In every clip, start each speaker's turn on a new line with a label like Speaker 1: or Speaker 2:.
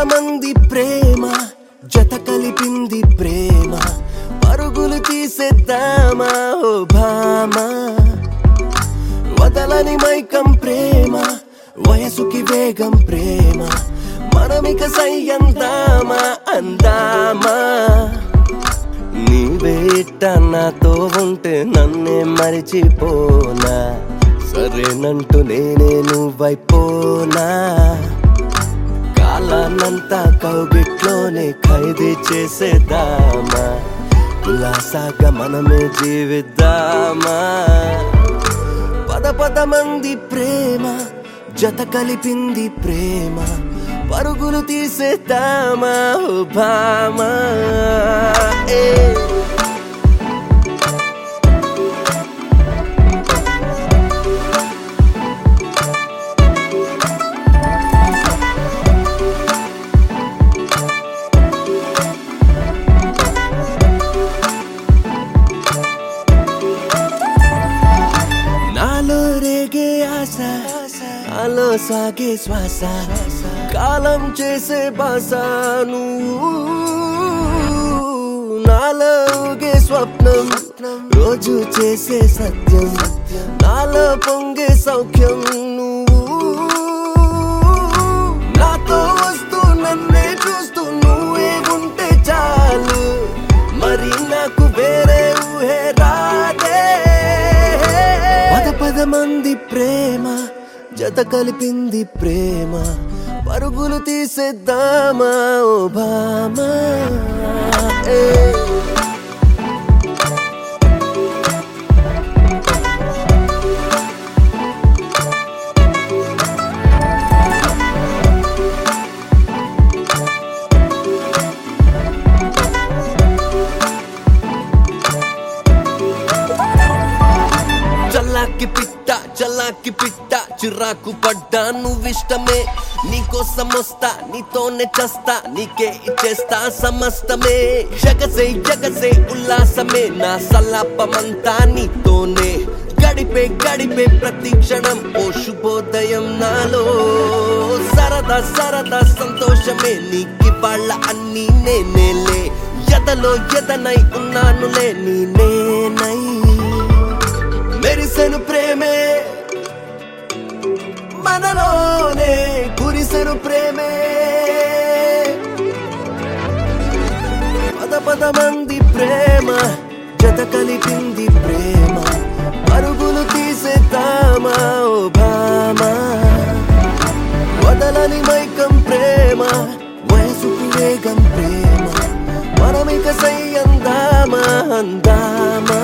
Speaker 1: మంది ప్రేమ జత కలిపింది ప్రేమ పరుగులు తీసేద్దామా ఓ భామా వదలని మైకం ప్రేమ వయసుకి వేగం ప్రేమ మనమిక సయ్యందామా అందామా నీవేట నాతో ఉంటే నన్నే మరిచిపోనా సరేనంటూ నేనే నువ్వైపోనా కాలానంతా కౌగిట్లోనే ఖైదీ చేసేద్దామా ఉల్లాసాగా మనమే జీవిద్దామా పద పద మంది ప్రేమ జత కలిపింది ప్రేమ పరుగులు తీసేద్దామా ఓ భామా నాలో రేగే ఆశ నాలో సాగే శ్వాస కాలం చేసే బాస నువ్వు నాలో ఊగే స్వప్నం రోజు చేసే సత్యం నాలో పొంగే సౌఖ్యం నువ్వు నాతో వస్తూ నన్నే చూస్తూ నువ్వే ఉంటే చాలు మరి నాకు వేరే ఊహే రాదే పద పద మంది ప్రేమ జత కలిపింది ప్రేమ పరుగులు తీసేద్దామా ఓ భామా చల్లాకి పిట్ట చిరాకు పడ్డా నువ్విష్టమే నీకోసం వస్తా నీతోనే చస్తా నీకే ఇచ్చేస్తా సమస్తమే జగసే జగసే ఉల్లాసమే నా సల్లాపమంతా నీతోనే గడిపే గడిపే ప్రతి క్షణం ఓ శుభోదయం నాలో సరదా సరదా సంతోషమే నీకి వాళ్ళ అన్నీ నేనేలే ఎదలో ఎదనై ఉన్నానులే నేనై మెరిసెను ప్రేమే మనలోనే కురిసెను ప్రేమే పద పద మంది ప్రేమ జత కలిపింది ప్రేమ పరుగులు తీసేద్దామా ఓ భామా వదలని మైకం ప్రేమ వయసుకు వేగం ప్రేమ మనమిక సయ్యందామా అందామా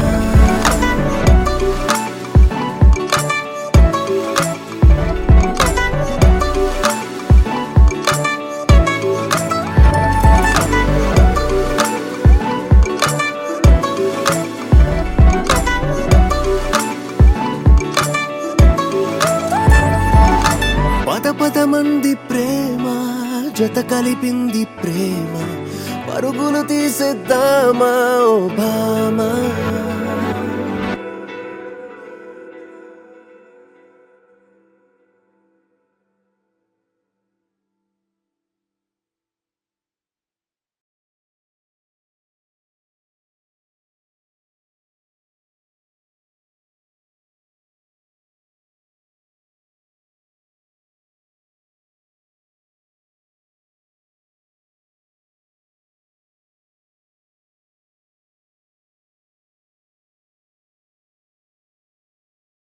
Speaker 1: పద మంది ప్రేమ జత కలిపింది ప్రేమ పరుగులు తీసేద్దామా ఓ భామా